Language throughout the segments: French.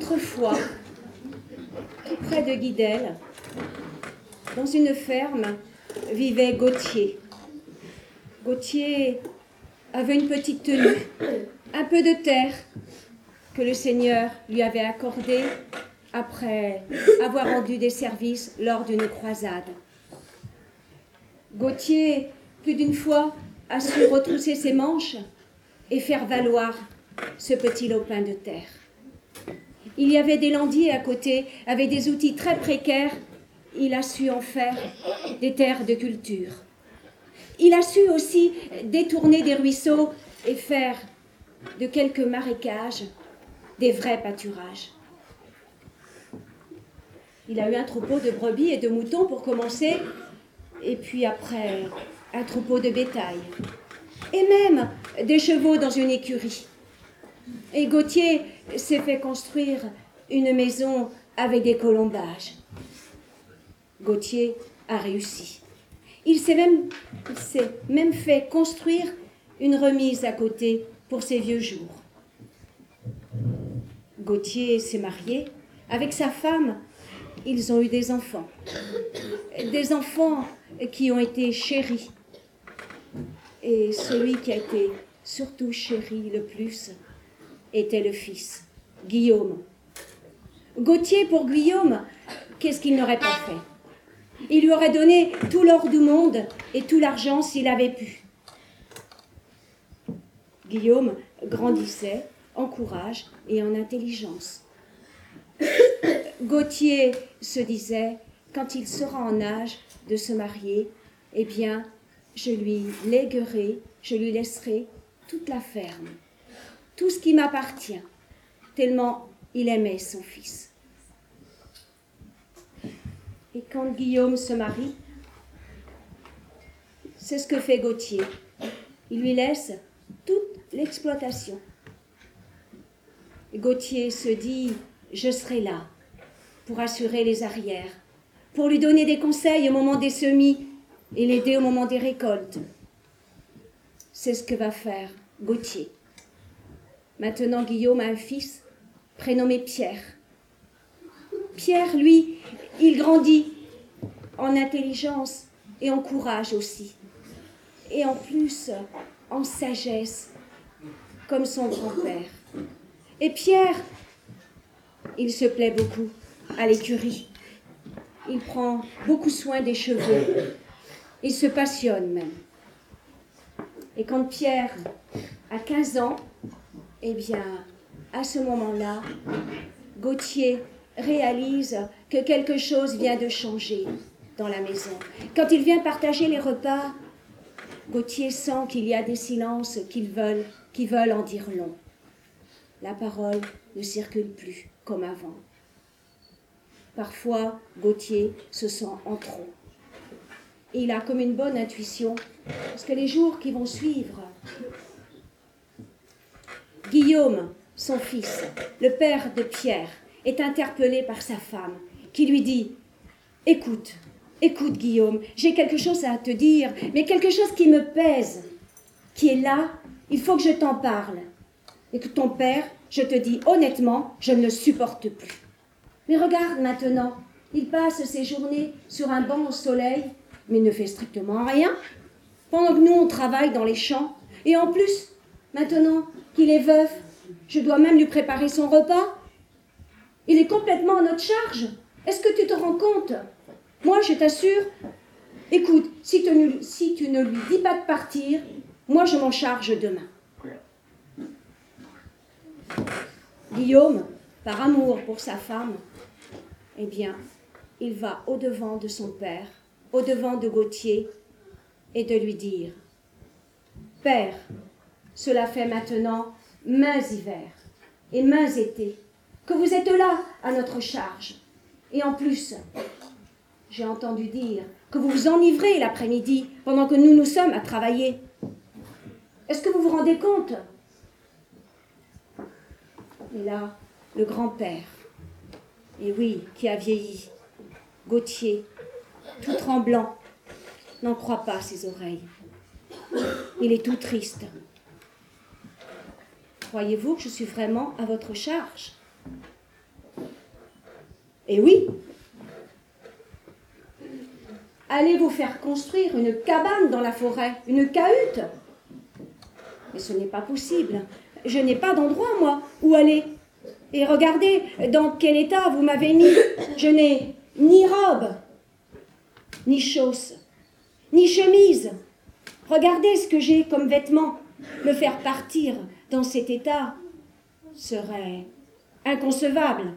Autrefois, près de Guidel, dans une ferme, vivait Gauthier. Gauthier avait une petite tenue, un peu de terre que le Seigneur lui avait accordée après avoir rendu des services lors d'une croisade. Gauthier, plus d'une fois, a su retrousser ses manches et faire valoir ce petit lopin de terre. Il y avait des landiers à côté, avec des outils très précaires. Il a su en faire des terres de culture. Il a su aussi détourner des ruisseaux et faire de quelques marécages des vrais pâturages. Il a eu un troupeau de brebis et de moutons pour commencer, et puis après, un troupeau de bétail. Et même des chevaux dans une écurie. Et Gauthier s'est fait construire une maison avec des colombages. Gauthier a réussi. Il s'est même fait construire une remise à côté pour ses vieux jours. Gauthier s'est marié. Avec sa femme, ils ont eu des enfants. Des enfants qui ont été chéris. Et celui qui a été surtout chéri le plus était le fils, Guillaume. Gauthier, pour Guillaume, qu'est-ce qu'il n'aurait pas fait? Il lui aurait donné tout l'or du monde et tout l'argent s'il avait pu. Guillaume grandissait en courage et en intelligence. Gauthier se disait, quand il sera en âge de se marier, eh bien, je lui léguerai, je lui laisserai toute la ferme, tout ce qui m'appartient, tellement il aimait son fils. Et quand Guillaume se marie, c'est ce que fait Gauthier. Il lui laisse toute l'exploitation. Gauthier se dit, je serai là pour assurer les arrières, pour lui donner des conseils au moment des semis et l'aider au moment des récoltes. C'est ce que va faire Gauthier. Maintenant, Guillaume a un fils prénommé Pierre. Pierre, lui, il grandit en intelligence et en courage aussi. Et en plus, en sagesse, comme son grand-père. Et Pierre, il se plaît beaucoup à l'écurie. Il prend beaucoup soin des chevaux. Il se passionne même. Et quand Pierre a 15 ans, eh bien, à ce moment-là, Gauthier réalise que quelque chose vient de changer dans la maison. Quand il vient partager les repas, Gauthier sent qu'il y a des silences qui veulent en dire long. La parole ne circule plus comme avant. Parfois, Gauthier se sent en trop. Et il a comme une bonne intuition, parce que les jours qui vont suivre, Guillaume, son fils, le père de Pierre, est interpellé par sa femme, qui lui dit « Écoute Guillaume, j'ai quelque chose à te dire, mais quelque chose qui me pèse, qui est là, il faut que je t'en parle. Et que ton père, je te dis honnêtement, je ne le supporte plus. Mais regarde maintenant, il passe ses journées sur un banc au soleil, mais ne fait strictement rien, pendant que nous on travaille dans les champs. Et en plus, maintenant qu'il est veuf, je dois même lui préparer son repas. Il est complètement à notre charge. Est-ce que tu te rends compte? Moi, je t'assure, écoute, si tu ne lui dis pas de partir, moi, je m'en charge demain. Guillaume, par amour pour sa femme, eh bien, il va au-devant de son père, au-devant de Gauthier, et de lui dire « Père, cela fait maintenant maints hivers et maints étés que vous êtes là à notre charge. Et en plus, j'ai entendu dire que vous vous enivrez l'après-midi pendant que nous sommes à travailler. Est-ce que vous vous rendez compte ?» Et là, le grand-père, et oui, qui a vieilli, Gauthier, tout tremblant, n'en croit pas ses oreilles. Il est tout triste. Croyez-vous que je suis vraiment à votre charge? Et oui, allez vous faire construire une cabane dans la forêt, une cahute. Mais ce n'est pas possible. Je n'ai pas d'endroit, moi, où aller. Et regardez dans quel état vous m'avez mis. Je n'ai ni robe, ni chausses, ni chemise. Regardez ce que j'ai comme vêtements. Me faire partir dans cet état serait inconcevable.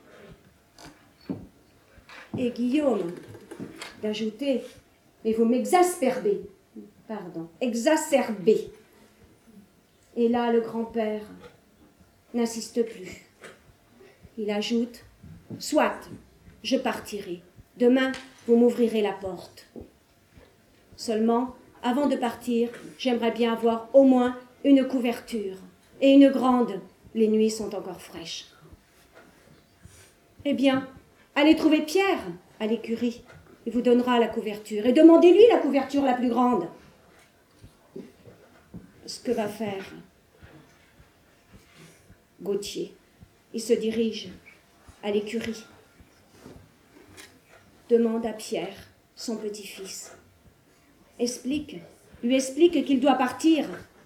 Et Guillaume d'ajouter, mais vous m'exaspérez, exacerbez. Et là, le grand-père n'insiste plus. Il ajoute, soit, je partirai. Demain, vous m'ouvrirez la porte. Seulement, avant de partir, j'aimerais bien avoir au moins une couverture. Et une grande, les nuits sont encore fraîches. Eh bien, allez trouver Pierre à l'écurie. Il vous donnera la couverture. Et demandez-lui la couverture la plus grande. Ce que va faire Gauthier, il se dirige à l'écurie. Demande à Pierre, son petit-fils. Lui explique qu'il doit partir.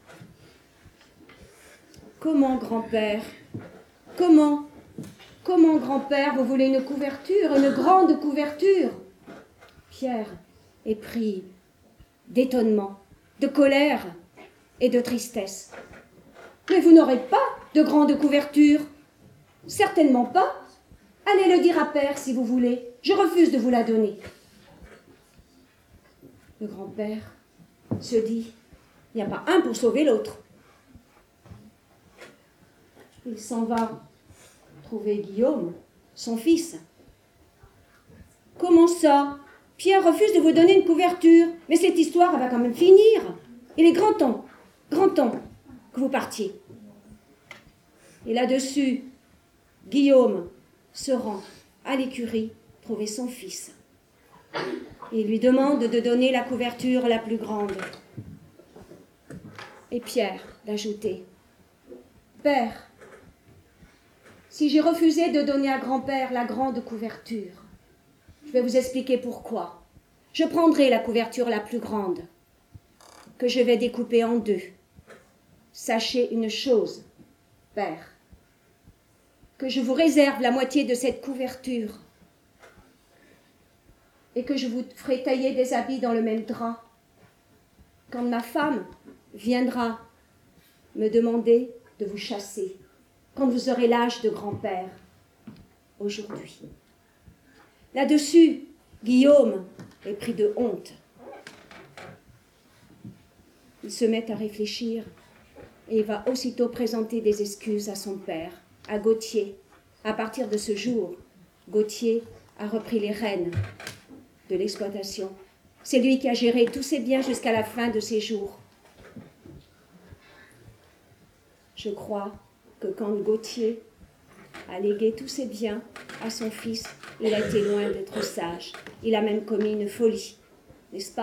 Comment, grand-père? Comment, grand-père, vous voulez une couverture, une grande couverture? Pierre est pris d'étonnement, de colère et de tristesse. Mais vous n'aurez pas de grande couverture. Certainement pas. Allez le dire à Père si vous voulez. Je refuse de vous la donner. Le grand-père se dit, il n'y a pas un pour sauver l'autre. Il s'en va trouver Guillaume, son fils. Comment ça? Pierre refuse de vous donner une couverture. Mais cette histoire, elle va quand même finir. Il est grand temps que vous partiez. Et là-dessus, Guillaume se rend à l'écurie trouver son fils. Et lui demande de donner la couverture la plus grande. Et Pierre d'ajouter, Père, si j'ai refusé de donner à grand-père la grande couverture, je vais vous expliquer pourquoi. Je prendrai la couverture la plus grande, que je vais découper en deux. Sachez une chose, Père, que je vous réserve la moitié de cette couverture et que je vous ferai tailler des habits dans le même drap. Quand ma femme viendra me demander de vous chasser, quand vous aurez l'âge de grand-père, aujourd'hui. Là-dessus, Guillaume est pris de honte. Il se met à réfléchir et il va aussitôt présenter des excuses à son père, à Gauthier. À partir de ce jour, Gauthier a repris les rênes de l'exploitation. C'est lui qui a géré tous ses biens jusqu'à la fin de ses jours. Je crois que quand Gauthier a légué tous ses biens à son fils, il a été loin d'être sage. Il a même commis une folie, n'est-ce pas ?